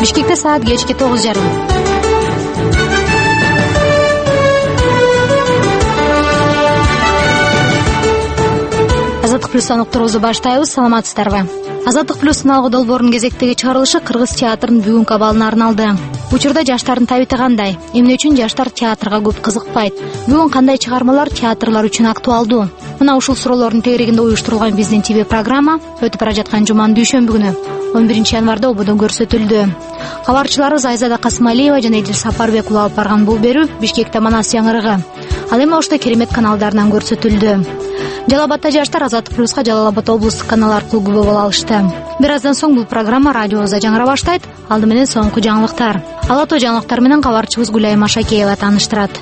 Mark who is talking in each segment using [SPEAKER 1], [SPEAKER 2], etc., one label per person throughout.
[SPEAKER 1] Бишкекте саат кечки 9:30. Азаттык плюстан уктуруубузду баштайбыз. Саламатсыздарбы? Азаттык плюстун алгы долбоорунун кезектеги чыгарылышы Кыргыз театрынын бүгүнкү абалына арналды. Учурда жаштардын табити кандай? Эмне үчүн жаштар театрга көп кызыкпайт? Бүгүн кандай чыгармалар театрлар үчүн актуалдуу? Мына ушул суроолордун тегерегинде уюштурулган биздин ТВ программа өтүп бара жаткан жуманын дүйшөмбү күнү 11 январда ободон көрсөтүлдү. Кабарчыларыбыз Айзада Касымалиева жана Эдил Сапарбек улап барган бул берүү Бишкекте Манас яңырыгы. Ал эми ошто Керемет каналдарынан көрсөтүлдү. Жалал Абадта жаштар Азаттык плюска Жалал Абад облустук канал аркылуу күбө боло алышты. Бир аздан соң бул программа радиобузда жаңыра баштайт. Алды менен соңку жаңылыктар. Алато жаңылыктар менен кабарчыбыз Гүлайым Ашакеева тааныштырат.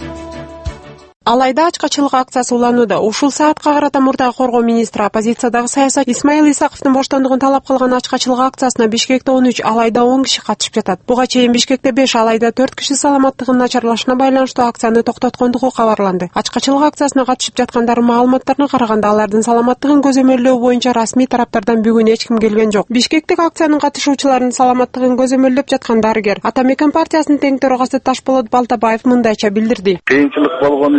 [SPEAKER 2] Алайда ачкачылык акциясы уланууда. Ушул саатка карата мурдагы коргоо министри оппозициядагы саясат Исмаил Исаковдун боштондугун талап кылган ачкачылык акциясына Бишкекте 13, алайда 10 киши катышып жатат. Буга чейин Бишкекте 5, алайда 4 киши саламаттыгынын начарлашына байланыштуу акцияны токтоткондугу кабарланды. Ачкачылык акциясына катышып жаткандардын маалыматтарына караганда, алардын саламаттыгын көзөмөлдөө боюнча расмий тараптардан бүгүн эч ким келген жок. Бишкектеги акциянын катышуучуларынын саламаттыгын көзөмөлдөп жаткан дарыгер Атамекен партиясынын тең төрагасы Ташболот Балтабаев мындайча билдирди.
[SPEAKER 3] Кыйынчылык болгон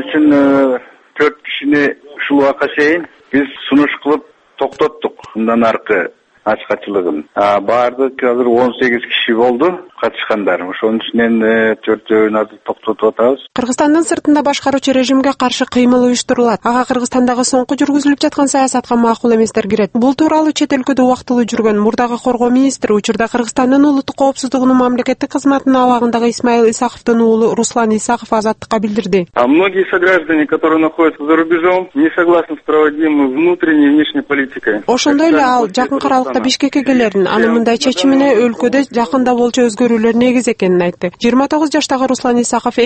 [SPEAKER 3] 4 кишини ушул убакка чейин биз сунуш кылып токтоттук. Мындан аркы ачкачылыгын. Баардык азыр 18 киши болду катышкандар. Ошонун ичинен 4-өн азыр токтотуп атабыз.
[SPEAKER 2] Кыргызстандын сыртында башкаруучу режимге каршы кыймыл уюштурулат. Ага Кыргызстандагы соңку жүргүзүлүп жаткан саясатка макул эместер кирет. Бул тууралуу чет өлкөдө убактылуу жүргөн мурдагы коргоо министри учурда Кыргызстандын улуттук коопсуздугунун мамлекеттик кызматынын абагындагы Исмаил Исаковдун уулу Руслан Исаков Азаттыкка билдирди.
[SPEAKER 4] Многие сограждане, которые находятся за рубежом, не согласны с проводимой внутренней и внешней политикой.
[SPEAKER 2] Ошондой эле ал жакын аралыкта Бишкекке келерин, анын мындай чечимине өлкөдө жакында болчу өзгөрүүлөр негиз экенин айтты. 29 жаштагы Руслан Исаков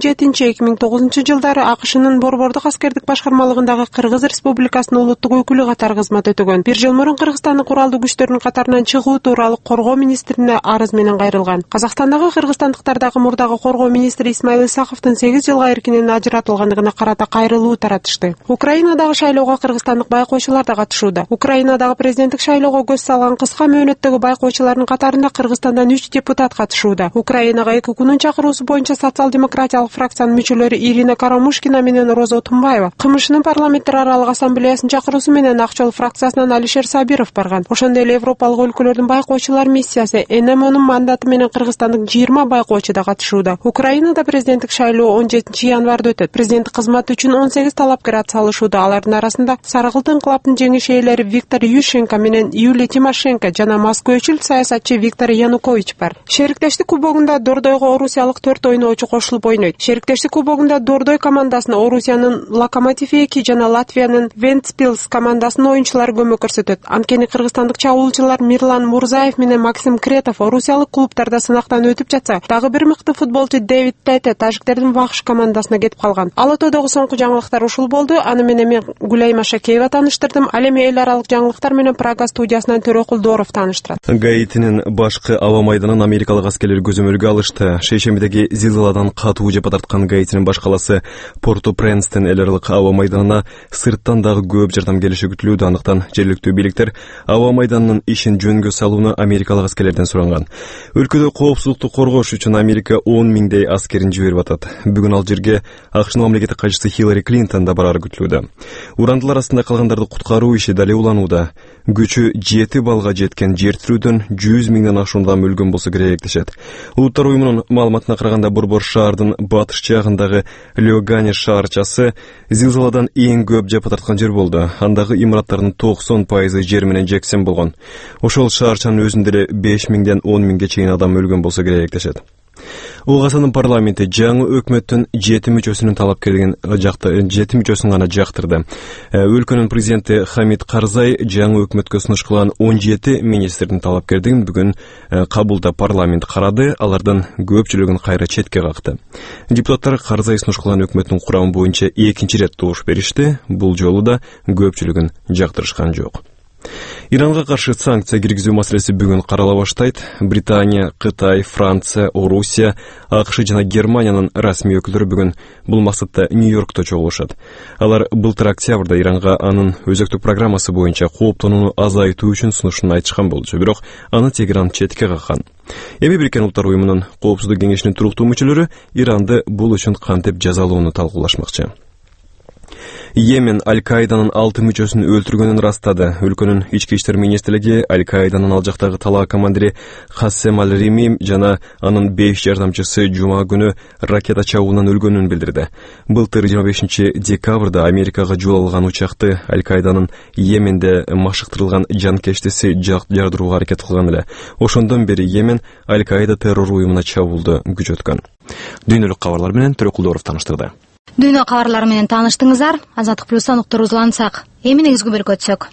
[SPEAKER 2] 2007-2009 жылдары АКШнын Борбордук аскердик башкармалыгындагы Кыргыз Республикасынын улуттук өкүлү катары кызмат өтөгөн. Бир жыл мурун Кыргызстандын куралдуу күчтөрүнүн катарынан чыгуу тууралуу коргоо министрине арыз менен кайрылган. Казакстандагы кыргызстандыктардагы мурдагы коргоо министри Исмаил Исаковдун 8 жылга эркинен ажыратылгандыгына карата кайрылуу таратышты. Украинадагы шайлоого кыргызстандык байкоочулар да катышууда. Украинадагы президенттик шайлоого көз салган кыска мөөнөттөгү байкоочулардын катарында Кыргызстандан 3 депутат катышууда. Украинага 2 күнүн чакыруусу боюнча социал-демократиялык фракциянын мүчөлөрү Ирина Карамушкина менен Роза Тумбаева, КМШнын парламенттер аралык ассамблеясынын чакыруусу менен Акчол фракциясынан Алишер Сабиров барган. Ошондой эле Европалык өлкөлөрдүн байкоочулар миссиясы НМОнун мандаты менен Кыргызстандык 20 байкоочу да катышууда. Украинада президенттик шайлоо 17 январда өтөт. Президенттик кызматы үчүн 18 талапкер атсалышууда. Алардын арасында Сарыкылт инкылабынын жеңиш ээлери Виктор Ющенко менен Юлия Тимошенко жана москвачыл саясатчы Виктор Янукович бар. Шериктештик кубогунда Дордойго орусиялык 4 ойноочу кошулуп ойнойт. Шериктештик кубогунда Дордой командасына Орусиянын Локомотив 2 жана Латвиянын Вентспилс командасынын оюнчулары көмөк көрсөтөт. Анткени кыргызстандык чабуулчулар Мирлан Мурзаев менен Максим Кретов орусиялык клубтарда сынактан өтүп жатса, дагы бир мыкты футболчу Дэвид Тете тажиктердин Вахш командасына кетип калган. Алатодогу соңку жаңылыктар ушул болду. Аны менен мен Гүлайым Ашакеева тааныштырдым. Ал эми эл аралык жаңылыктар менен Прага студиясынан Төрөкулдоров тааныштырат.
[SPEAKER 5] Гаитинин башкы аба майданын америкалык аскерлер көзөмөлгө алышты. Шейшембидеги зилзаладан катуу жапа тарткан Гаитинин баш каласы Порто-Пренстин эл аралык аба майданына сырттан дагы көп жардам келиши күтүлүүдө. Андыктан жергиликтүү бийликтер аба майданынын ишин жөнгө салууну америкалык аскерлерден суранган. Өлкөдө коопсуздукту коргош үчүн Америка 10 миңдей аскерин жиберип атат. Бүгүн ал жерге АКШнын мамлекеттик катчысы Хиллари Клинтон да барары күтүлүүдө. Урандылар астында калгандарды куткаруу иши дале уланууда. Күчү 7 балга жеткен жер тирүүдөн 100 миңден ашуун адам өлгөн болсо керек дешет. Улуттар уюмунун маалыматына караганда Борбор шаардын батыш жагындагы Лёгане шаарчасы зилзаладан эң көп жапа тарткан жер болду. Андагы имараттардын 90% жер менен жексен болгон. Ошол шаарчанын өзүндө эле 5 миңден 10 миңге чейин адам өлгөн болсо керек дешет. Угасанын парламенти жаңы өкмөттүн 7 мүчөсүнүн талапкерлигин жакты 7 мүчөсүн гана жактырды. Өлкөнүн президенти Хамид Карзай жаңы өкмөткө сунуш кылган 17 министрдин талапкерлигин бүгүн кабулда парламент карады. Алардын көпчүлүгүн кайра четке какты. Депутаттар Карзай сунуш кылган өкмөттүн курамы боюнча экинчи рет добуш беришти. Бул жолу да көпчүлүгүн жактырышкан жок. Иранга каршы санкция киргизүү маселеси бүгүн карала баштайт. Британия, Кытай, Франция, Орусия, АКШ жана Германиянын расмий өкүлдөрү бүгүн бул максатта Нью-Йоркто чогулушат. Алар былтыр октябрда Иранга анын өзөктүк программасы боюнча кооптонууну азайтуу үчүн сунушун айтышкан болчу, бирок аны Тегеран четке каккан. Эми Бириккен Улуттар уюмунун коопсуздук кеңешинин туруктуу мүчөлөрү Иранды бул үчүн кантип жазалоону талкуулашмакчы. Йемен Аль-Каиданын 6 мүчөсүн өлтүргөнүн растады. Өлкөнүн ички иштер министрлиги Аль-Каиданын ал жактагы талаа командири Хассем Аль-Римим жана анын 5 жардамчысы жума күнү ракета чабуулунан өлгөнүн билдирди. Былтыр 25 декабрда Америкага жол алган учакты Аль-Каиданын Йеменде машыктырылган жанкештеси жардырууга аракет кылган эле. Ошондон бери Йемен Аль-Каида террор уюмуна чабуулду күчөткөн. Дүйнөлүк кабарлар менен Төрөкулдоров таныштырды.
[SPEAKER 1] Дүйнө кабарлары менен тааныштыңыздар. Азаттык плюстан уктур узлансак. Эми негизги бөлүккө өтсөк.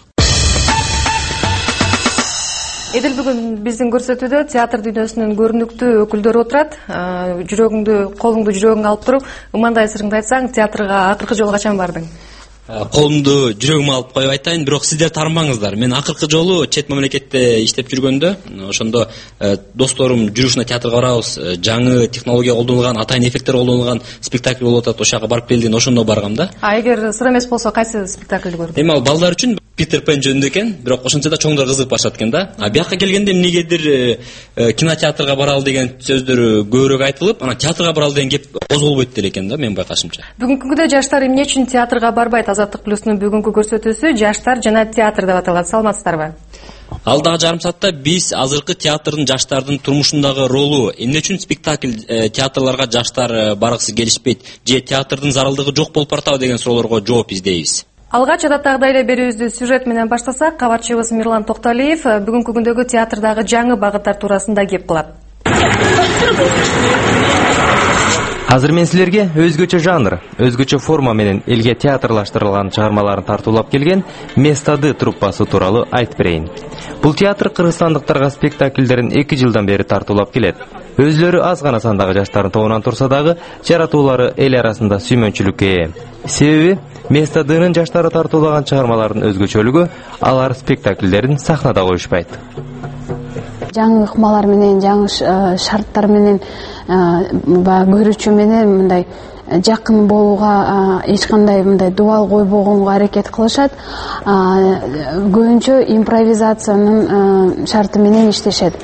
[SPEAKER 6] Эдил бүгүн биздин көрсөтүүдө театр дүйнөсүнүн көрүнүктүү өкүлдөрү отурат. Колуңду жүрөгүңө алып туруп, ымандай сырыңды айтсаң, театрга акыркы жолу качан бардың?
[SPEAKER 7] Колумду жүрөгүмө алып коюп айтайын, бирок сиздер тааныбаңыздар. Мен акыркы жолу чет мамлекетте иштеп жүргөндө, ошондо досторум жүрүшүнө театрга барабыз, жаңы технология колдонулган, атайын эффекттер колдонулган спектакль болуп атат, ошого барып келдин, ошондо баргам да.
[SPEAKER 6] Эгер сыр эмес болсо, кайсы спектакльди көрдүң?
[SPEAKER 7] Эми ал балдар үчүн Питер Пен жөнүндө экен, бирок ошончо да чоңдор кызыгып башат экен да. А бияка келгенде эмнегедир кинотеатрга баралы деген сөздөр көбүрөөк айтылып, анан театрга баралы деген кеп козголбойт деле экен да, менин байкашымча.
[SPEAKER 6] Бүгүнкү күндө жаштар эмне үчүн театрга барбайт? Азаттык плюстун бүгүнкү көрсөтүүсү жаштар жана театр деп аталат. Саламатсыздарбы?
[SPEAKER 7] Алдагы жарым саатта биз азыркы театрдын жаштардын турмушундагы ролу, эмне үчүн спектакль театрларга жаштар баргысы келишпейт, же театрдын зарылдыгы жок болуп баратабы деген суроолорго жооп издейбиз.
[SPEAKER 6] Алгач адаттагыдай эле берүүбүздү сюжет менен баштасак, кабарчыбыз Мирлан Токталиев бүгүнкү күндөгү театрдагы жаңы багыттар туурасында кеп кылат.
[SPEAKER 8] Азыр мен силерге өзгөчө жанр, өзгөчө форма менен элге театрлаштырылган чыгармаларын тартуулап келген Местады труппасы тууралуу айтып берейин. Бул театр кыргызстандыктарга спектакльдерин 2 жылдан бери тартуулап келет. Өзлөрү аз гана сандагы жаштардын тобунан турса дагы, жаратуулары эл арасында сүймөнчүлүккө ээ. Себеби Местадынын жаштары тартуулаган чыгармалардын өзгөчөлүгү алар спектакльдерин сахнада коюшпайт.
[SPEAKER 9] Жаңы ыкмалар менен, жаңы шарттар менен, көрүүчү менен мындай жакын болууга, эч кандай мындай дубал койбогонго аракет кылышат. Көбүнчө импровизациянын шарты менен иштешет.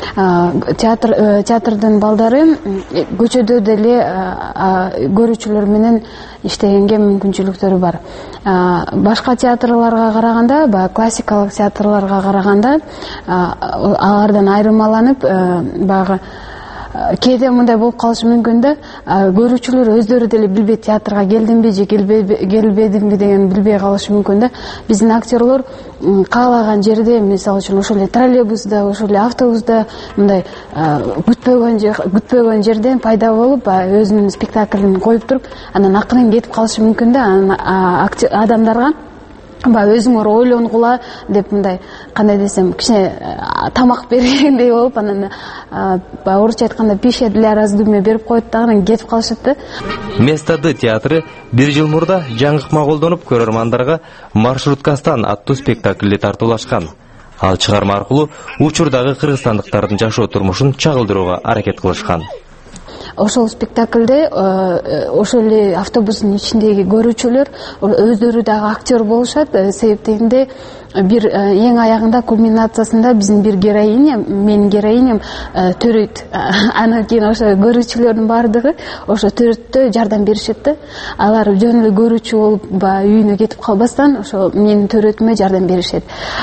[SPEAKER 9] Театрдын балдары көчөдө деле көрүүчүлөр менен иштегенге мүмкүнчүлүктөрү бар. Башка театрларга караганда, классикалык театрларга караганда алардан айырмаланып, багы кээде мындай болуп калышы мүмкүн да, көрүүчүлөр өздөрү деле билбейт театрга келдимби же келбедимби деген билбей калышы мүмкүн да. Биздин актерлор каалаган жерде, мисалы үчүн ошол эле троллейбуста, ошол эле автобуста мындай күтпөгөн жерден пайда болуп, өзүнүн спектаклин коюп туруп, анан акырын кетип калышы мүмкүн да. Адамдарга өзүңөр ойлонгула деп мындай, кандай десем, кичине тамак бергендей болуп, анан орусча айтканда пища для раздумья берип коет да, анан кетип калышат да.
[SPEAKER 8] Местады театры 1 жыл мурда жаңы ыкма колдонуп, көрөрмандарга Маршруткастан аттуу спектакльди тартуулашкан. Ал чыгарма аркылуу учурдагы кыргызстандыктардын жашоо турмушун чагылдырууга аракет кылышкан.
[SPEAKER 9] Ошол спектакльде ошол эле автобустун ичиндеги көрүүчүлөр өздөрү дагы актер болушат. Себептегинде бир эң аягында кульминациясында биздин бир героиня, менин героиням төрөйт. Анан кийин ошо көрүүчүлөрдүн баардыгы ошо төрөттө жардам беришет да. Алар жөн эле көрүүчү болуп, үйүнө кетип калбастан ошо менин төрөтүмө жардам беришет.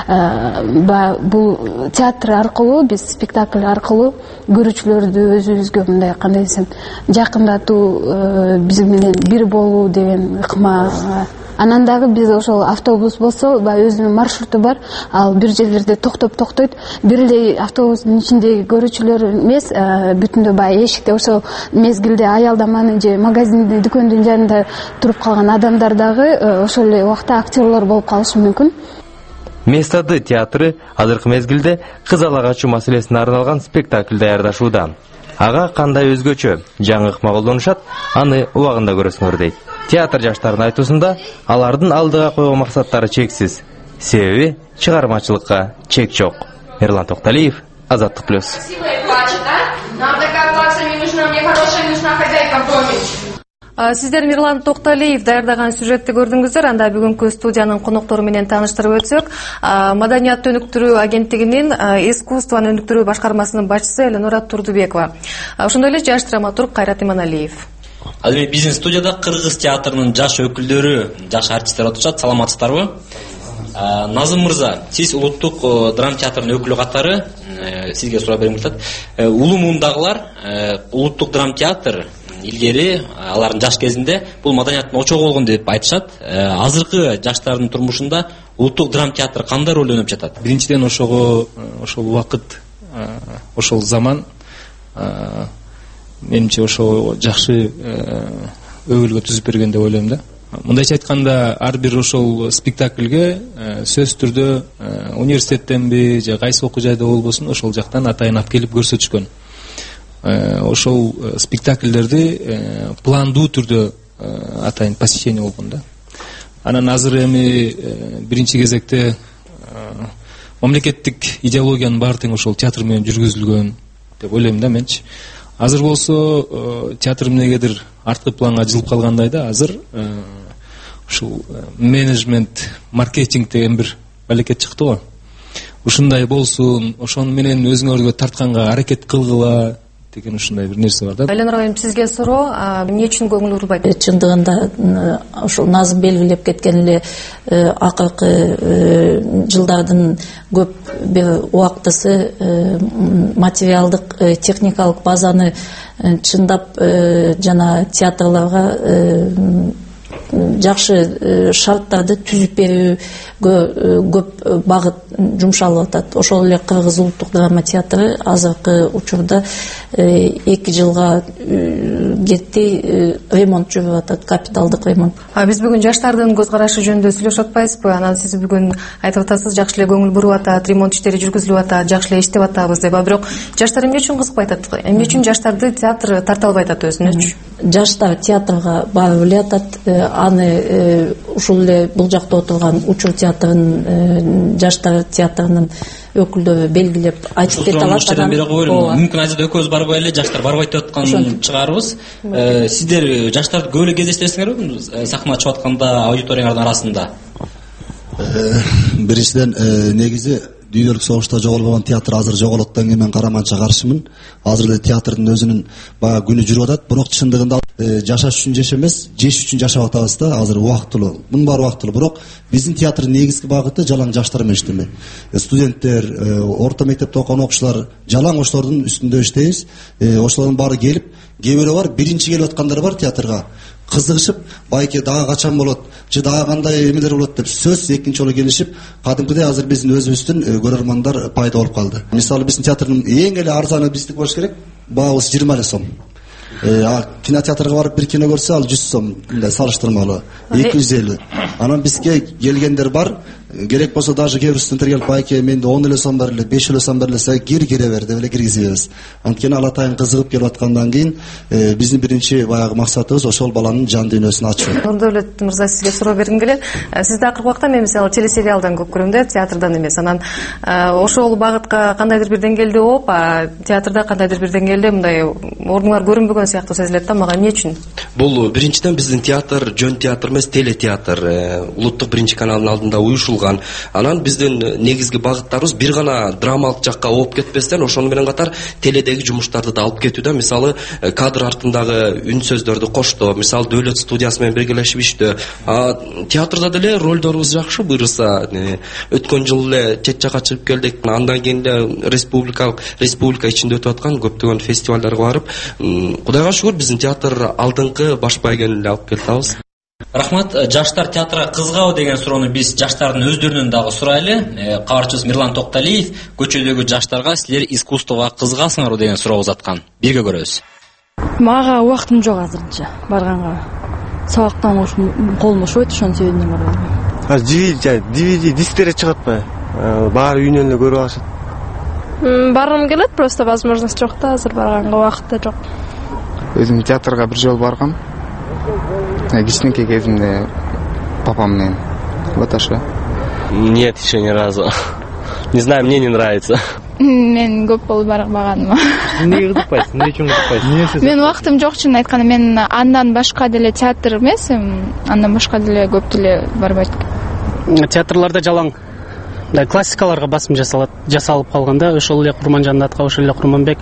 [SPEAKER 9] Бул театр аркылуу, биз спектакль аркылуу көрүүчүлөрдү өзүбүзгө мындай, кандай десем, жакындатуу, биз менен бир болуу деген ыкма. Анан дагы биз ошол автобус болсо, өзүнүн маршруту бар, ал бир жерлерде токтойт. Бир эле автобустун ичиндеги көрүүчүлөр эмес, бүтүндөй эшикте ошол мезгилде аялдаманын же магазиндин, дүкөндүн жанында туруп калган адамдар дагы ошол эле убакта актерлор болуп калышы мүмкүн.
[SPEAKER 8] Местады театры азыркы мезгилде кыз ала качуу маселесине арналган спектакль даярдашууда. Ага кандай өзгөчө жаңы ыкма колдонушат, аны убагында көрөсүңөр дейт. Театр жаштарынын айтуусунда алардын алдыга койгон максаттары чексиз. Себеби чыгармачылыкка чек жок. Эрлан Токталиев, Азаттык плюс.
[SPEAKER 6] Сиздер Мирлан Токталиев даярдаган сюжетти көрдүңүздөр. Анда бүгүнкү студиянын коноктору менен тааныштырып өтсөк, Маданият өнүктүрүү агенттигинин искусствону өнүктүрүү башкармасынын башчысы Эленора Турдубекова. Ошондой эле жаш драматург Кайрат Иманалиев.
[SPEAKER 7] Азыр биздин студияда Кыргыз театрынын жаш өкүлдөрү, жаш артисттер отурушат. Саламатсыздарбы? Назым мырза, сиз улуттук драма театрынын өкүлү катары сизге суроо бергим келет. Улуу муундагылар улуттук драма театр илгери алардын жаш кезинде бул маданияттын очогу болгон деп айтышат. Азыркы жаштардын турмушунда улуттук драма театр кандай роль өнөп жатат?
[SPEAKER 10] Биринчиден ошол убакыт, ошол заман менимче ошол жакшы өбөлгө түзүп берген деп ойлойм да. Мындайча айтканда, ар бир ошол спектакльге сөзсүз түрдө университеттенби же кайсы окуу жайда болбосун ошол жактан атайын алып келип көрсөтүшкөн. Ошол спектакльдерди пландуу түрдө атайын посещение болгон да. Анан азыр эми биринчи кезекте мамлекеттик идеологиянын баары тең ошол театр менен жүргүзүлгөн деп ойлойм да менчи. Азыр болсо театр эмнегедир арткы планга жылып калгандай да. Азыр ушул менеджмент, маркетинг деген бир балекет чыкты го. Ушундай болсун, ошону менен өзүңөргө тартканга аракет кылгыла деген ушундай бир нерсе бар да.
[SPEAKER 6] Эленора айым, сизге суроо, эмне үчүн көңүл бурбайт?
[SPEAKER 11] Чындыгында ошол Назым белгилеп кеткен эле акыркы жылдардын көп бир убактысы материалдык, техникалык базаны чындап жана театрларга жакшы шарттарды түзүп берүүгө көп багыт жумшалып атат. Ошол эле Кыргыз улуттук драма театры азыркы учурда 2 жылга кетти ремонт жүрүп атат, капиталдык ремонт.
[SPEAKER 6] Биз бүгүн жаштардын көз карашы жөнүндө сүйлөшүп атпайбызбы? Анан сиз бүгүн айтып атасыз, жакшы эле көңүл буруп атат, ремонт иштери жүргүзүлүп атат, жакшы эле иштеп атабыз деп. Бирок жаштар эмне үчүн кызыкпай атат? Эмне үчүн жаштарды театр тарта албай атат өзүнө?
[SPEAKER 11] Жаштар театрга барып эле атат. Аны ушул эле бул жакта отурган Учур театрынын жаштар театрынын өкүлдөрү белгилеп айтып кете алат.
[SPEAKER 7] Мүмкүн айда экөөбүз барбай эле жаштар барбайт деп аткан чыгарбыз. Сиздер жаштарды көп эле кездештиресиңерби сахнага чыгып атканда аудиториялардын арасында?
[SPEAKER 12] Биринчиден негизи дүйнөлүк согушта жоголбогон театр азыр жоголот дегенге мен караманча каршымын. Азыр эле театрдын өзүнүн баягы күнү жүрүп атат, бирок чындыгында жашаш үчүн жаш эмес, жеш үчүн жашап атабыз да. Азыр убактылуу, мунун баары убактылуу, бирок биздин театрдын негизги багыты жалаң жаштар менен иштеме. Студенттер, орто мектепте окуган окуучулар жалаң ошолордун үстүндө иштейбиз. Ошолордун баары келип, кээ бирөө бар, биринчи келип аткандар бар театрга. Кызыгышып, байке дагы качан болот, же дагы кандай эмелер болот деп сөз экинчи жолу келишип, кадимкидей азыр биздин өзүбүздүн көрөрмандар пайда болуп калды. Мисалы биздин театрдын эң эле арзаны биздики болуш керек, баабыз 20 эле сом. Кинотеатрга барып бир кино көрсө, ал 100 сом, мындай салыштырмалуу 250. Анан бизге келгендер бар, керек болсо даже кээ бир студенттер келип, байке менде 10 эле сом бар эле, 5 эле сом бар эле, кире бер деп эле киргизебиз. Анткени ал атайын кызыгып келип аткандан кийин биздин биринчи баягы максатыбыз ошол баланын жан дүйнөсүн ачуу.
[SPEAKER 6] Нурдөлөт мырза, сизге суроо бергим келет. Сизди акыркы убакта мен мисалы телесериалдан көп көрөм да, театрдан эмес. Анан ошол багытка кандайдыр бир деңгээлде оп, театрда кандайдыр бир деңгээлде мындай ордуңар көрүнбөгөн сыяктуу сезилет да. Мага эмне үчүн?
[SPEAKER 13] Бул биринчиден биздин театр жөн театр эмес, телетеатр. Улуттук биринчи каналдын алдында уюшулган. Анан биздин негизги багыттарыбыз бир гана драмалык жакка ооп кетпестен, ошону менен катар теледеги жумуштарды да алып кетүүдө. Мисалы кадр артындагы үн сөздөрдү коштоо, мисалы Дөөлөт студиясы менен биргелешип иштөө. Театрда деле ролдорубуз жакшы буйруса. Өткөн жыл эле чет жакка чыгып келдик. Андан кийин эле республика ичинде өтүп аткан көптөгөн фестивалдарга барып, Кудайга шүгүр биздин театр алдыңкы баш байгени эле алып келатабыз.
[SPEAKER 7] Рахмат. Жаштар театрга кызыгабы деген суроону биз жаштардын өздөрүнөн дагы сурайлы. Кабарчыбыз Мирлан Токталиев көчөдөгү жаштарга силер искусствого кызыгасыңарбы деген суроо узаткан. Бирге көрөбүз.
[SPEAKER 14] Мага убактым жок азырынча барганга. Сабактан колум ошойт, ошону себебинен барбайм.
[SPEAKER 15] DVD дисктери чыгат атпайбы? Баары үйүнөн эле көрүп алышат.
[SPEAKER 16] Баргым келет, просто возможность жок да, азыр барганга убакыт да жок.
[SPEAKER 17] Өзүм театрга бир жол баргам. Кичинекей кезимде папам менен Баташка.
[SPEAKER 18] Нет, еще ни разу. Не знаю, мне не нравится.
[SPEAKER 16] Мен көп болуп барбаганыма.
[SPEAKER 8] Эмнеге кызыкпайсыз? Эмне үчүн кызыкпайсыз?
[SPEAKER 16] Мен убактым жок, чын айтканда. Мен андан башка деле театр эмес, андан башка деле көп деле барбайт.
[SPEAKER 19] Театрларда жалаң классикаларга басым жасалып калганда, ошол эле Курманжанатка, ошол эле Курманбек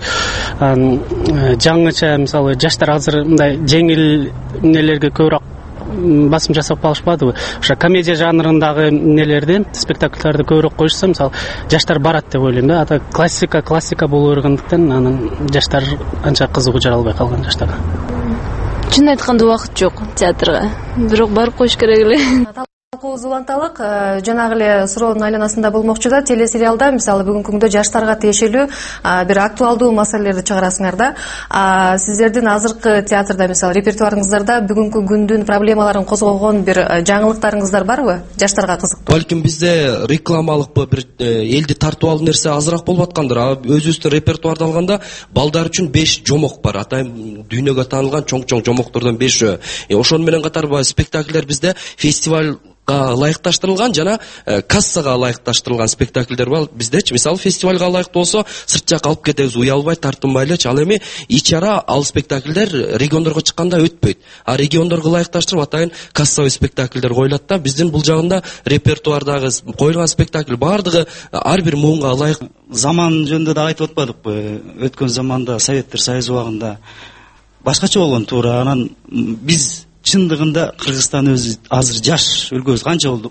[SPEAKER 19] жаңыча, мисалы, жаштар азыр мындай жеңил эмнелерге көбүрөөк басым жасап калышпадыбы? Ошо комедия жанрындагы эмнелерден, спектакльдерди көбүрөөк коюшса, мисалы, жаштар барат деп ойлойм да. Ата классика боло бергендиктен анан жаштар анча кызыгуу жара албай калган жаштарга.
[SPEAKER 16] Чын айтканда убакыт жок театрга. Бирок барып коюш керек эле.
[SPEAKER 6] Талкуубуз уланталык, жанагы эле суроонун айланасында болмокчу да. Телесериалда мисалы бүгүнкү күндө жаштарга тиешелүү бир актуалдуу маселелерди чыгарасыңар да. Сиздердин азыркы театрда мисалы репертуарыңыздарда бүгүнкү күндүн проблемаларын козгогон бир жаңылыктарыңыздар барбы? Жаштарга кызыктуу.
[SPEAKER 13] Балким бизде рекламалык бир элди тартып алуу нерсе азыраак болуп аткандыр. Өзүбүздүн репертуарды алганда балдар үчүн 5 жомок бар. Атайын дүйнөгө таанылган чоң жомоктордон 5. Ошону менен катар спектакльдер бизде фестиваль ылайыкташтырылган жана кассага ылайыкташтырылган спектакльдер бар биздечи. Мисалы фестивалга ылайыктуу болсо сырт жакка алып кетебиз, уялбай, тартынбайлычы. Ал эми ичара ал спектакльдер региондорго чыкканда өтпөйт. А региондорго ылайыкташтырып атайын кассовый спектакльдер коюлат да. Биздин бул жагында репертуардагы коюлган спектакль бардыгы ар бир муунга ылайык.
[SPEAKER 20] Заман жөнүндө да айтып атпадыкпы? Өткөн заманда Советтер Союзу убагында башкача болгон туура. Анан биз чындыгында Кыргызстан өзү азыр жаш өлкөбүз канча болду?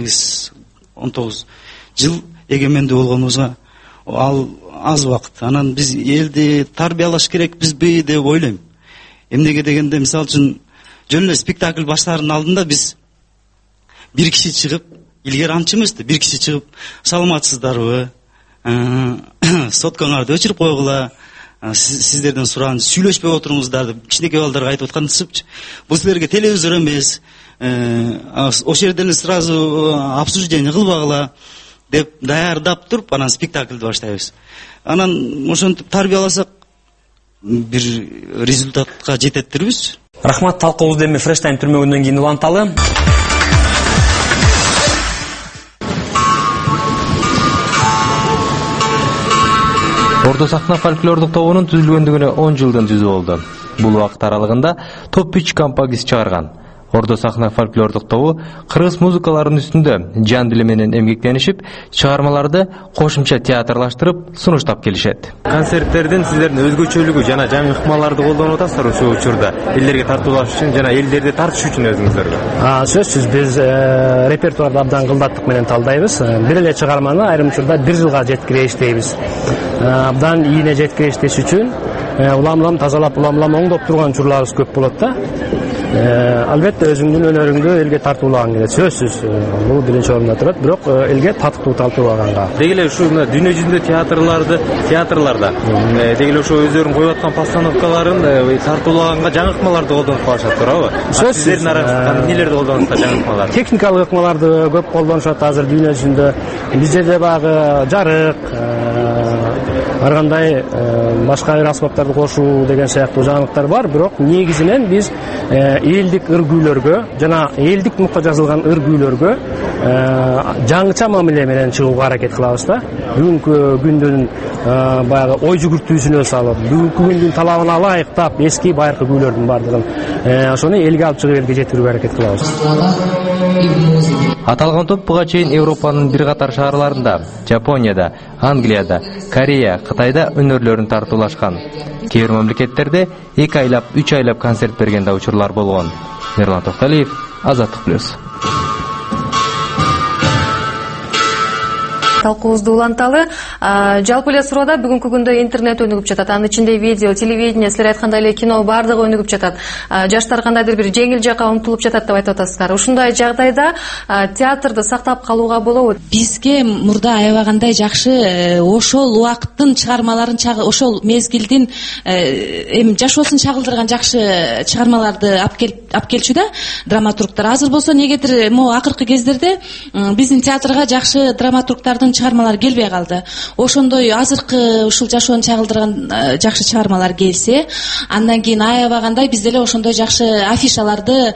[SPEAKER 20] 18-19 жыл эгемендүү болгонубузга ал аз убакыт. Анан биз элди тарбиялаш керекпизби деп ойлойм. Эмнеге дегенде, мисалы үчүн жөн эле спектакль баштаарынын алдында биз бир киши чыгып, илгери анча эмес, бир киши чыгып, саламатсыздарбы? Соткаңарды өчүрүп койгула. Сиздерден сураган сүйлөшпөй отуруңуздар деп кичинекей балдарга айтып аткансыпчы. Бул силерге телевизор эмес, ошол жерден сразу обсуждение кылбагыла деп даярдап туруп, анан спектакльди баштайбыз. Анан ошентип тарбияласак бир результатка жететтирбиз.
[SPEAKER 21] Рахмат, талкуубузду эми Фрештайн түрмөгүндөн кийин уланталы.
[SPEAKER 8] Ордо сахна фольклордук тобунун түзүлгөндүгүнө 10 жылдан жүзү болду. Бул убакыт аралыгында топ 3 композиция чыгарган. Ордо сахна фольклордук тобу кыргыз музыкаларынын үстүндө жан дили менен эмгектенишип, чыгармаларды кошумча театрлаштырып, сунуштап келишет.
[SPEAKER 21] Концерттердин сиздердин өзгөчөлүгү жана жаңы ыкмаларды колдонуп атасыздар ушул учурда. Элдерге тартуулаш үчүн жана элдерди тартыш үчүн өзүңүздөргө.
[SPEAKER 19] Сөзсүз биз репертуарды абдан кылдаттык менен талдайбыз. Бир эле чыгарманы айрым учурда 1 жылга жеткире иштейбиз. Абдан ийине жеткире иштеш үчүн улам-улам тазалап, улам-улам оңдоп турган учурларыбыз көп болот да. Албетте өзүңдүн өнөрүңдү элге тартуулаган келет. Сөзсүз бул биринчи орунда турат, бирок элге татыктуу тартуулаганга.
[SPEAKER 21] Деги эле ушу дүйнө жүзүндө театрларда деги эле ошо өздөрүнүн коюп аткан постановкаларын тартуулаганга жаңы ыкмаларды колдонуп калышат, туурабы? Сиздердин арасында эмнелерди колдоносуздар жаңы ыкмаларды?
[SPEAKER 19] Техникалык ыкмаларды көп колдонушат азыр дүйнө жүзүндө. Бизде багы жарык, ар кандай башка бир аспаптарды кошуу деген сыяктуу жаңылыктар бар, бирок негизинен биз элдик ыр-күүлөргө жана элдик нукта жазылган ыр-күүлөргө жаңыча мамиле менен чыгууга аракет кылабыз да. Бүгүнкү күндүн баягы ой жүгүртүүсүнө салып, бүгүнкү күндүн талабына ылайыктап, эски байыркы күүлөрдүн бардыгын ошону элге алып чыгып элге жеткирүүгө аракет кылабыз.
[SPEAKER 8] Аталган топ буга чейин Европанын бир катар шаарларында, Жапонияда, Англияда, Корея, Кытайда өнөрлөрүн тартуулашкан. Кээ бир мамлекеттерде 2 айлап, 3 айлап концерт берген да учурлар болгон. Мирлан Токталиев, Азаттык плюс.
[SPEAKER 6] Талкуубузду уланталы. Жалпы эле суроода бүгүнкү күндө интернет өнүгүп жатат. Анын ичинде видео, телевидение, силер айткандай эле кино бардыгы өнүгүп жатат. Жаштар кандайдыр бир жеңил жакка умтулуп жатат деп айтып атасыздар. Ушундай жагдайда театрды сактап калууга болобу?
[SPEAKER 22] Бизге мурда аябагандай жакшы ошол убакыттын чыгармаларын, ошол мезгилдин жашоосун чагылдырган жакшы чыгармаларды алып келчү да драматургдар. Азыр болсо негедир акыркы кездерде биздин театрга жакшы драматургдардын алардын чыгармалары келбей калды. Ошондой азыркы ушул жашоону чагылдырган жакшы чыгармалар келсе, андан кийин аябагандай биз деле ошондой жакшы афишаларды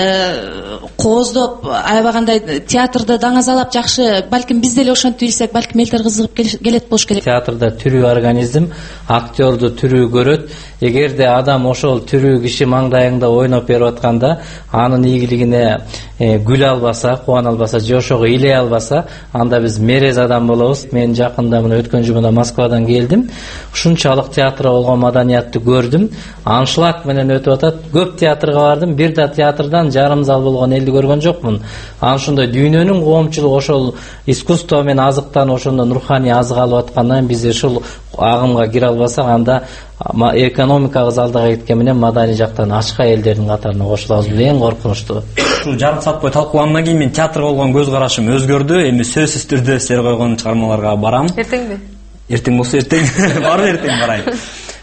[SPEAKER 22] кооздоп, аябагандай театрды даңазалап жакшы, балким биз деле ошентип билсек, балким элдер кызыгып келет болуш керек.
[SPEAKER 3] Театрда тирүү организм, актерду тирүү көрөт. Эгерде адам ошол тирүү киши маңдайыңда ойноп берип атканда, анын ийгилигине гүл албаса, кубана албаса, же ошого илей албаса, анда биз мерез адам болобуз. Мен жакында мына өткөн жумада Москвадан келдим. Ушунчалык театрда болгон маданиятты көрдүм. Аншлаг менен өтүп атат. Көп театрга бардым, бир да театрдан жарым зал болгон элди көргөн жокмун. Анан ошондой дүйнөнүн коомчулугу ошол искусство менен азыктанып, ошондон руханий азык алып аткандан биз ушул агымга кире албасак, анда экономикага залдага кеткен менен маданий жактан ачка элдердин катарына кошулабыз. Бул эң коркунучтуу.
[SPEAKER 7] Ушул жарым саат бою талкуулангандан кийин мен театрга болгон көз карашым өзгөрдү. Эми сөзсүз түрдө силер койгон чыгармаларга барам.
[SPEAKER 6] Эртеңби?
[SPEAKER 7] Эртең болсо эртең. Барып эртең барайын.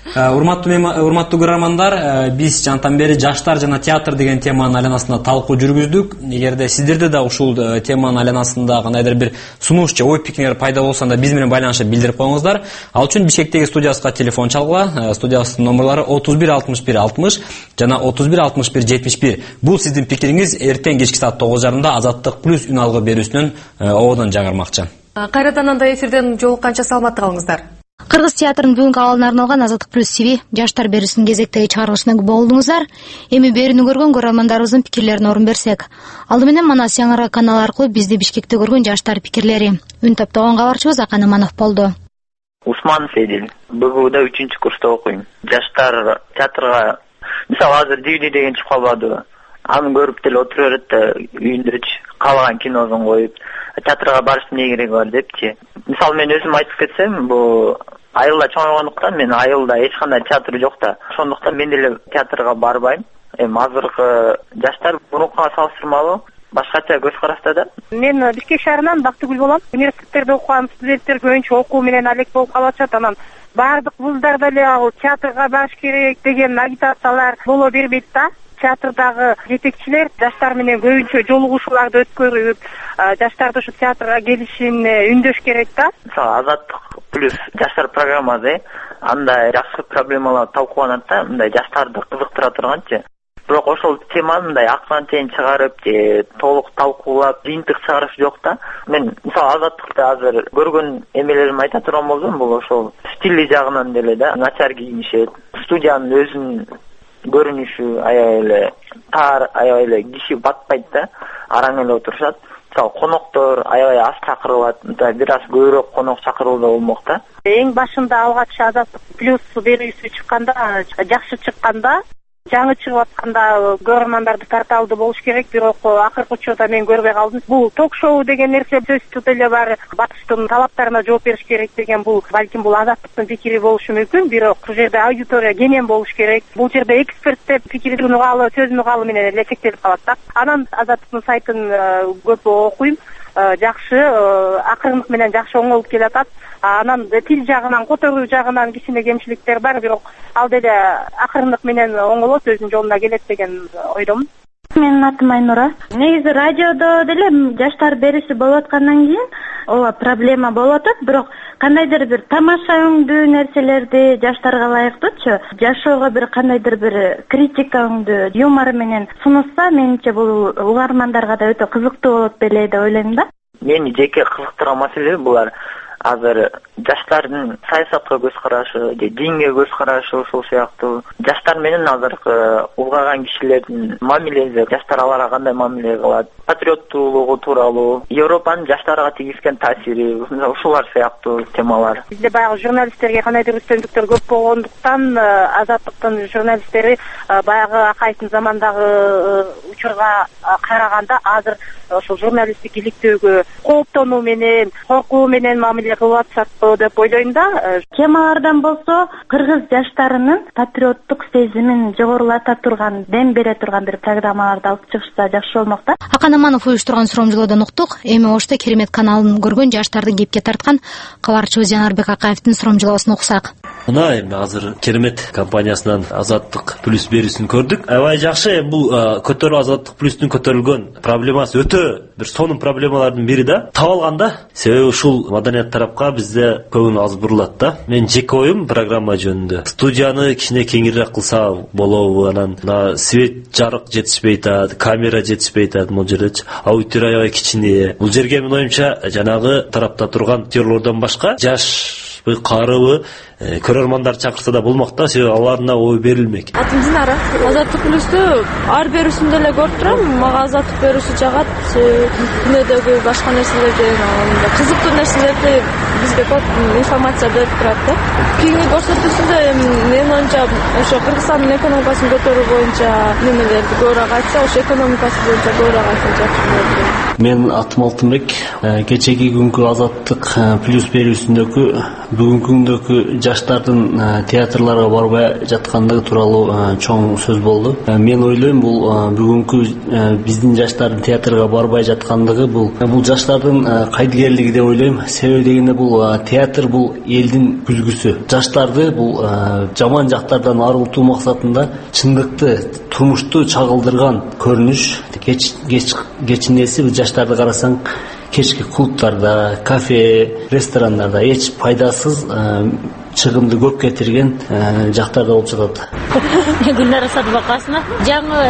[SPEAKER 7] Урматтуу көрөрмандар, биз жантан бери жаштар жана театр деген теманын айланасында талкуу жүргүздүк. Эгерде сиздерде да ушул теманын айланасында кандайдыр бир сунуш же ой пикирлер пайда болсо, анда биз менен байланышып билдирип коюңуздар. Ал үчүн Бишкектеги студиябызга телефон чалгыла. Студиябыздын номерлары 31 61 60 жана 31 61 71. Бул сиздин пикириңиз эртең кечки саат 9:30 Азаттык плюс үн алгы берүүсүнөн ободон жагырмакчы.
[SPEAKER 6] Кайрадан анда эфирден жолукканча саламатта калыңыздар.
[SPEAKER 1] Кыргыз театрынын бүгүнкү абалына арналган Азаттык плюс ТВ жаштар берүүсүнүн кезектеги чыгарылышына күбө болдуңуздар. Эми берүүнү көргөн көрөрмандарыбыздын пикирлерине орун берсек. Алды менен Манас Яңара каналы аркылуу бизди Бишкекте көргөн жаштар пикирлери. Үн топтогон кабарчыбыз Акан Аманов болду.
[SPEAKER 4] Усман Седил. БГУда 3-курста окуйм. Жаштар театрга мисалы азыр DVD деген чыгып калбады. Аны көрүп деле отура берет да үйүндөчү каалаган кинозун коюп театрга барыштын эмне кереги бар депчи. Мисалы мен өзүм айтып кетсем, бул айылда чоңойгондуктан мен айылда эч кандай театр жок да. Ошондуктан мен деле театрга барбайм. Эми азыркы жаштар мурункуга салыштырмалуу башкача көз карашта да.
[SPEAKER 23] Мен Бишкек шаарынан Бактыгүл болом. Университеттерде окуган студенттер көбүнчө окуу менен алек болуп калышат. Анан баардык вуздарда эле театрга барыш керек деген агитациялар боло бербейт да. Театрдагы жетекчилер жаштар менен көбүнчө жолугушууларды өткөрүп, жаштарды ушу театрга келишине үндөш керек да.
[SPEAKER 4] Мисалы Азаттык плюс жаштар программасы андай жакшы проблемалар талкууланат да, мындай жаштарды кызыктыра турганчы. Бирок ошол теманы мындай акырын тен чыгарып же толук талкуулап, жыйынтык чыгарыш жок да. Мен мисалы Азаттыкта азыр көргөн эмелеримди айта турган болсом, бул ошол стили жагынан деле да, начар кийинишет. Студиянын өзүнүн көрүнүшү аябай эле тар, аябай эле киши батпайт да, араң эле отурушат. Мисалы коноктор аябай аз чакырылат, бир аз көбүрөөк конок чакырылса болмок да.
[SPEAKER 23] Эң башында алгач Азаттык плюс берүүсү чыкканда, жакшы чыкканда, жаңы чыгып атканда көрөрмандарды тарта алды болуш керек, бирок акыркы учурда мен көрбөй калдым. Бул ток-шоу деген нерсе сөзсүз эле бар. Батыштын талаптарына жооп бериш керек деген бул балким бул Азаттыктын пикири болушу мүмкүн, бирок бул жерде аудитория кенен болуш керек. Бул жерде эксперттер пикирин угалы, сөзүн угалы менен эле чектелип калат да. Анан Азаттыктын сайтын көп окуйм. Жакшы, акырындык менен жакшы оңолуп келатат. Анан тил жагынан, которуу жагынан кичине кемчиликтер бар, бирок ал деле акырындык менен оңолот, өзүнүн жолуна келет деген ойдомун.
[SPEAKER 24] Менин атым Айнура. Негизи радиодо деле жаштар берүүсү болуп аткандан кийин ооба проблема болуп атат, бирок кандайдыр бир тамаша өңдүү нерселерди жаштарга ылайыктуучу, жашоого бир кандайдыр бир критика өңдүү юмор менен сунушса, менимче бул угармандарга да өтө кызыктуу болот беле деп ойлойм да.
[SPEAKER 4] Мени жеке кызыктырган маселе булар азыр жаштардын саясатка көз карашы, же динге көз карашы, ошол сыяктуу жаштар менен азыркы улгайган кишилердин мамилеси, жаштар аларга кандай мамиле кылат, патриоттуулугу тууралуу, Европанын жаштарга тийгизген таасири, ушулар сыяктуу темалар.
[SPEAKER 23] Бизде баягы журналисттерге кандайдыр үстөмдүктөр көп болгондуктан Азаттыктын журналисттери баягы Акаевдин замандагы учурга караганда азыр ошол журналисттик иликтөөгө кооптонуу менен, коркуу менен мамиле кылып атышат деп ойлойм да.
[SPEAKER 24] Темалардан болсо, кыргыз жаштарынын патриоттук сезимин жогорулата турган, дем бере турган бир программаларды алып чыгышса жакшы болмок да.
[SPEAKER 1] Акан Аманов уюштурган суромжолоодон уктук. Эми ошто Керемет каналын көргөн жаштардын кепке тарткан кабарчыбыз Жанарбек Акаевдин суромжолоосун уксак.
[SPEAKER 2] Мына эми азыр Керемет компаниясынан Азаттык плюс берүүсүн көрдүк. Аябай жакшы. Бул көтөрүү Азаттык плюстун көтөрүлгөн проблемасы өтө бир сонун проблемалардын бири да. Таап алганда, себеби ушул маданият тарапка бизде көбүн аз бурулат да. Мен жеке оюм программа жөнүндө студияны кичине кеңирээк кылса болобу, анан свет жарык жетишпей атат, камера жетишпей атат, могу жердечи аудитория аябай кичине. Бул жерге менин оюмча жанагы тарапта турган актерлордон башка жашпы, карыбы көрөрмандар чакырса да болмок да, себеби аларына ой берилмек.
[SPEAKER 5] Атым Динара. Азаттык плюсту ар берүүсүндө эле көрүп турам. Мага азаттык берүүсү жагат. Күнөөдөгү башка нерселерден кызыктуу нерселерди бизге көп информация берип турат да. Кийинки көрсөтүүсүндө менин оюмча ошо Кыргызстандын экономикасын көтөрүү боюнча немелерди көбүрөөк айтса, ошо экономикасы боюнча көбүрөөк айтса жакшы болот.
[SPEAKER 9] Мен атым Алтынбек. Кечеги күнгү Азаттык плюс берүүсүндөгү бүгүнкү күндөгү жаштардын театрларга барбай жаткандыгы тууралуу чоң сөз болду. Мен ойлойм, бул бүгүнкү биздин жаштардын театрга барбай жаткандыгы бул жаштардын кайдыгерлиги деп ойлойм. Себеби дегенде бул театр бул элдин күлгүсү. Жаштарды бул жаман жактардан арылтуу максатында чындыкты, турмушту чагылдырган көрүнүш. Кечинеси жаштарды карасаң, кечки клубтарда, кафе, ресторандарда эч пайдасыз чыгымды көп кетирген жактарда болуп жатат.
[SPEAKER 10] Гүлнара Садыбакасова. Жаңы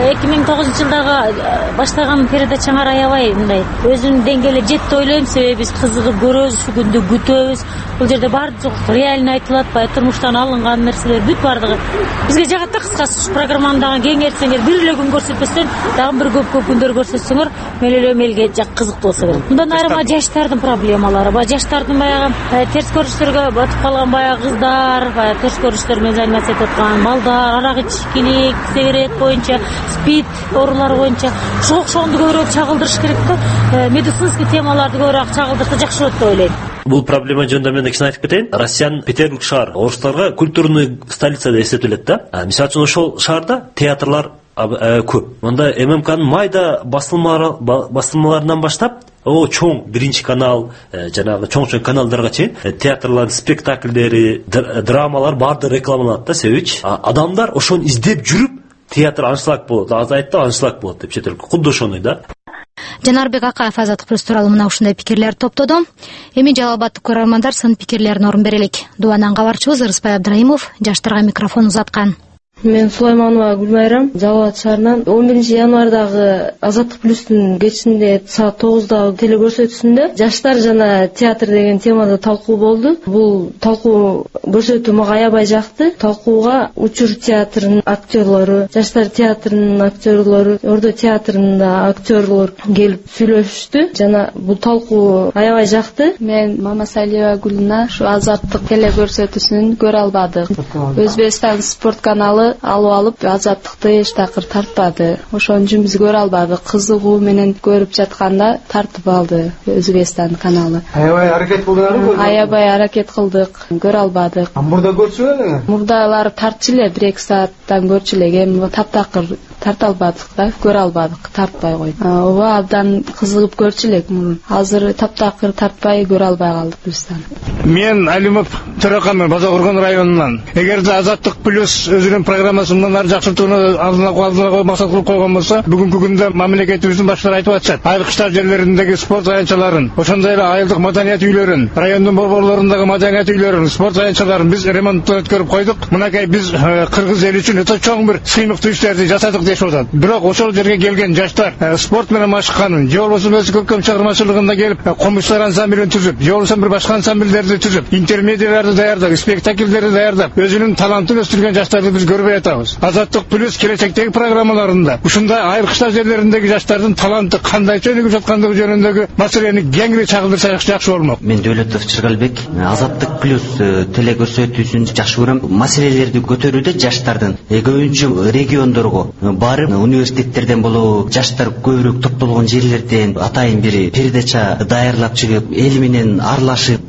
[SPEAKER 10] 2009-жылдагы баштаган передачаңар аябай мындай өзүнүн деңгээли жетти ойлойм. Себеби биз кызыгып көрөбүз, ушу күндү күтөбүз. Бул жерде бардыгы реально айтылат, баягы турмуштан алынган нерселер бүт бардыгы бизге жагат да. Кыскасы ушу программаны дагы кеңейтсеңер, бир эле күн көрсөтпөстөн дагы бир көп күндөр көрсөтсөңөр, мелеле элге кызыктуу болсо керек. Мындан айрым жаштардын проблемалары, жаштардын баягы терс көрүштөргө батып калган баягы кыздар, баягы терс көрүштөр менен заниматься этип аткан балдар, арак ичкилик, сигарет боюнча, спид оорулары боюнча ушуга окшогонду көбүрөөк чагылдырыш керек да. Медицинский темаларды көбүрөөк чагылдырса жакшы болот деп ойлойм.
[SPEAKER 2] Бул проблема жөнүндө мен кичине айтып кетейин. Россиянын Петербург шаар орустарга культурный столица деп эсептелет да. Мисалы үчүн ошол шаарда театрлар көп. Мында ММКнын майда басылмаларынан баштап чоң биринчи канал, жанагы чоң каналдарга чейин театрлардын спектакльдери, драмалар баардыгы рекламаланат да. Себеби адамдар ошону издеп жүрүп, театр аншлаг болот, аз айтты аншлаг болот деп четелик. Кудду ошоной да.
[SPEAKER 1] Жанарбек Акаев Азаттык плюс тууралуу мына ушундай пикирлерди топтоду. Эми Жалал Абаддык көрөрмандар сын пикирлерине орун берелик. Дубандан кабарчыбыз Ырыспай Абдрайымов жаштарга микрофон узаткан.
[SPEAKER 5] Мен Сулайманова Гүлмайрам, Жалал Абад шаарынан 11 январдагы Азаттык плюстун кечинде саат 9-дагы телекөрсөтүүсүндө жаштар жана театр деген темада талкуу болду. Бул талкуу көрсөтүү мага аябай жакты. Талкууга Учур театрынын актерлору, жаштар театрынын актерлору, Ордо театрынын актерлору келип сүйлөшүштү. Жана бул талкуу аябай жакты.
[SPEAKER 16] Мен Мамасалиева Гүлна ушу Азаттык телекөрсөтүүсүн көрө албадык. Өзбекстан спорт каналы алып Азаттыкты эч такыр тартпады. Ошон үчүн биз көрө албадык. Кызыгуу менен көрүп жатканда тартып алды Өзбекстан каналы.
[SPEAKER 15] Аябай аракет кылдыңарбы?
[SPEAKER 16] Аябай аракет кылдык, көрө албадык.
[SPEAKER 15] Мурда көрчү эле?
[SPEAKER 16] Мурдалар тартчу эле, 1-2 сааттан көрчү эле. Эми таптакыр тарта албадык да, көрө албадык, тартпай койду. Ооба абдан кызыгып көрчү элек мурун. Азыр таптакыр тартпай көрө албай калдык биздан.
[SPEAKER 25] Мен Алимов Төрөкан, Базакурган районунан. Эгерде Азаттык плюс өзүнүн программасынан ары жакшыртууну алдына максат кылып койгон болсо, бүгүнкү күндө мамлекетибиздин башчылары айтып атышат. Айрыкчтар жерлериндеги спорт аянтчаларын, ошондой эле айылдык маданият үйлөрүн, райондун борборлорундагы маданият үйлөрүн, спорт аянтчаларын биз ремонттон өткөрүп койдук. Мынакей биз кыргыз эли үчүн өтө чоң бир сыймыктуу иштерди жасадык дешип атат. Бирок ошол жерге келген жаштар спорт менен машыкканын, же болбосо өз көркөм чыгармачылыгында келип коммуштар ансамблин түзүп, же болбосо бир башка ансамбльдерди түзүп, интермедияларды даярдап, спектакльдерди даярдап, өзүнүн талантын өстүргөн жаштарды биз көрбөй атабыз. Азаттык плюс келечектеги программаларында ушундай айрыкчтар жерлериндеги жаштардын таланты кандай өнүгүп жаткандыгы жөнүндөгү маселени кеңири чагылдырса жакшы болмок.
[SPEAKER 26] Мен Дөөлөтов Чыргалбек. Азаттык плюс телекөрсөтүүсүн жакшы көрөм. Маселелерди көтөрүүдө жаштардын көбүнчө региондорго барып, университеттерден болобу, жаштар көбүрөөк топтолгон жерлерден атайын бир передача даярлап чыгып, эл менен аралашып,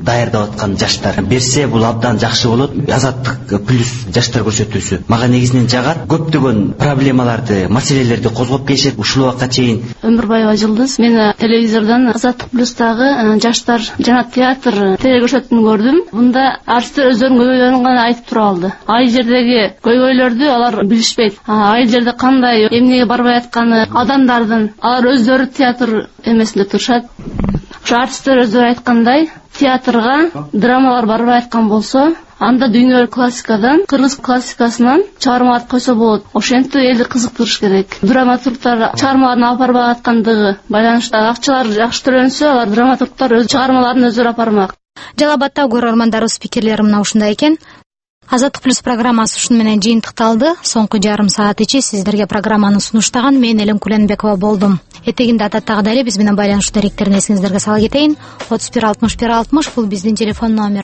[SPEAKER 26] даярдап аткан жаштар берсе, бул абдан жакшы болот. Азаттык плюс жаштар көрсөтүүсү мага негизинен жагат. Көптөгөн проблемаларды, маселелерди козгоп келишет ушул убакка чейин.
[SPEAKER 16] Өмүрбаева Жылдыз. Мен телевизордон Азаттык плюстагы жаштар жана театр телекөрсөтүүнү көрдүм. Мында артисттер өздөрүнүн көйгөйлөрүн гана айтып тура алды. Ай жердеги көйгөйлөрдү алар билишпейт. Ай жерде кандай эмнеге барбай атканы адамдардын, алар өздөрү театр эмесинде турушат. Ошо артисттер өздөрү айткандай, театрга драмалар барбай аткан болсо, анда дүйнөлүк классикадан, кыргыз классикасынан чыгармаларды койсо болот. Ошентип элди кызыктырыш керек. Драматургтар чыгармаларын алып барбай аткандыгы байланыштуу. Акчалар жакшы төлөнсө, алар драматургтар өз чыгармаларын өздөрү алып бармак.
[SPEAKER 1] Жалал Абадтагы көрөрмандарыбыз пикирлери мына ушундай экен. Азаттык плюс программасы ушуну менен жыйынтыкталды. Соңку жарым саат ичи сиздерге программаны сунуштаган мен Элим Куленбекова болдум. Этегинде адаттагыдай эле биз менен байланышуу даректерин эсиңиздерге сала кетейин. 31 61 60 бул биздин телефон номер.